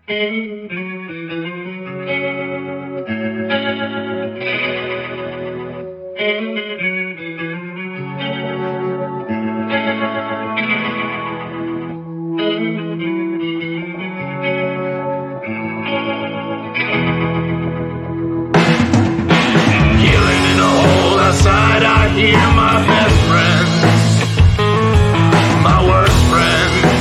Outside I hear my best friends, my worst friends,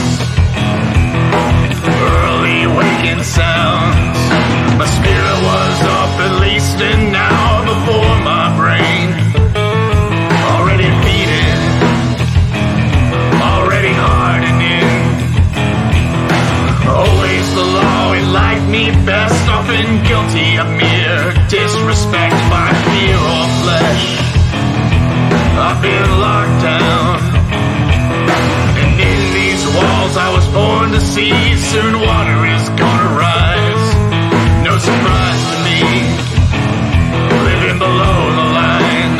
early waking sounds. My spirit was up at least an hour before my brain already beating, already hardening. Always the law, it liked me best, often guilty of mere disrespect by fear or flesh. I've been locked down, and in these walls I was born to see. Soon water is gonna rise, no surprise to me, living below the line.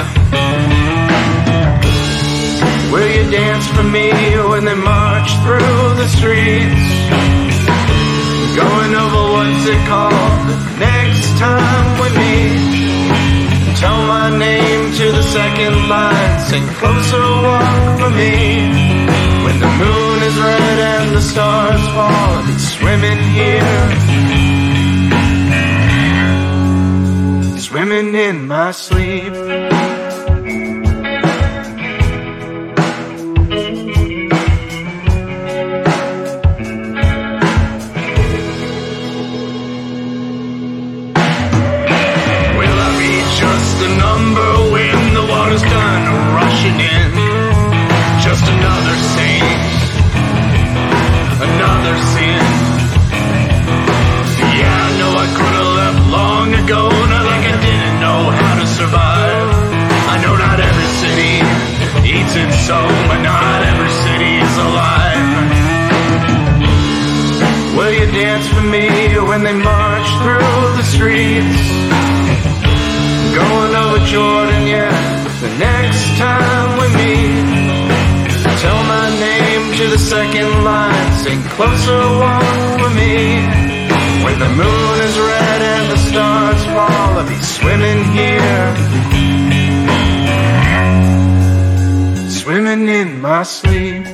Will you dance for me when they march through the streets? Going over what's it called next time we meet. Tell my name to the second line, sing closer, walk for me. When the moon is red and the stars fall, I'll be swimming here, swimming in my sleep. Just a number when the water's done rushing in. Just another saint, another sin. Yeah, I know I could have left long ago, not like I didn't know how to survive. I know not every city eats its own, but not every city is alive. Will you dance for me when they march through the streets? Going over Jordan, yeah, the next time we meet. Tell my name to the second line, sing closer, walk with me. When the moon is red and the stars fall, I'll be swimming here, swimming in my sleep.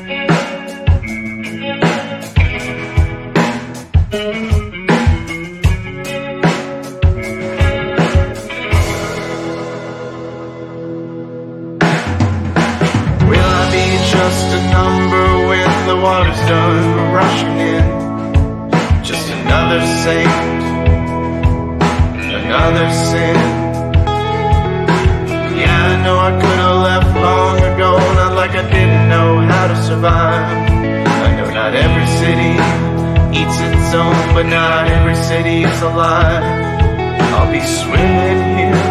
Just a number when the water's done rushing in. Just another saint, another sin. Yeah, I know I could have left long ago, not like I didn't know how to survive. I know not every city eats its own, but not every city is alive. I'll be swimming here,